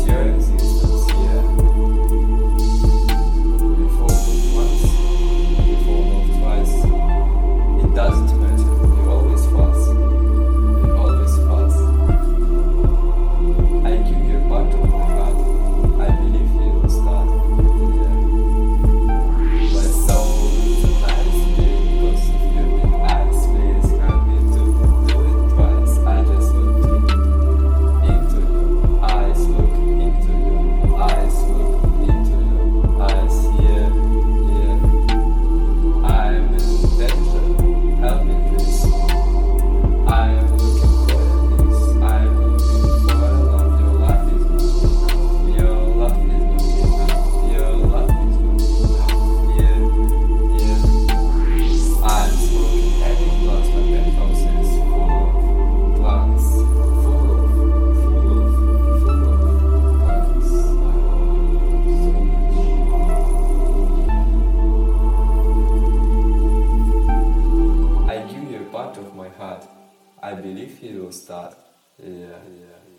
your existence here. We fall once, we fall twice. It doesn't matter, we always pass. We always pass. I give you a part of my heart. I believe you will start. Yeah. My soul is a nice day because of your big eyes. Please help me to do it twice. I just want to look into your eyes, look into your eyes, look into your eyes. Yeah, yeah. I'm in danger. Help me, please. I am looking for this. I'm looking for love. Your love is not enough. Your love is not enough. Your love is not enough. Yeah, yeah. I'm smoking heavy blunts. My penthouse is full of plants. Full of plants. I love you so much. I give you a part of my heart. I believe he will start. Yeah, yeah, yeah.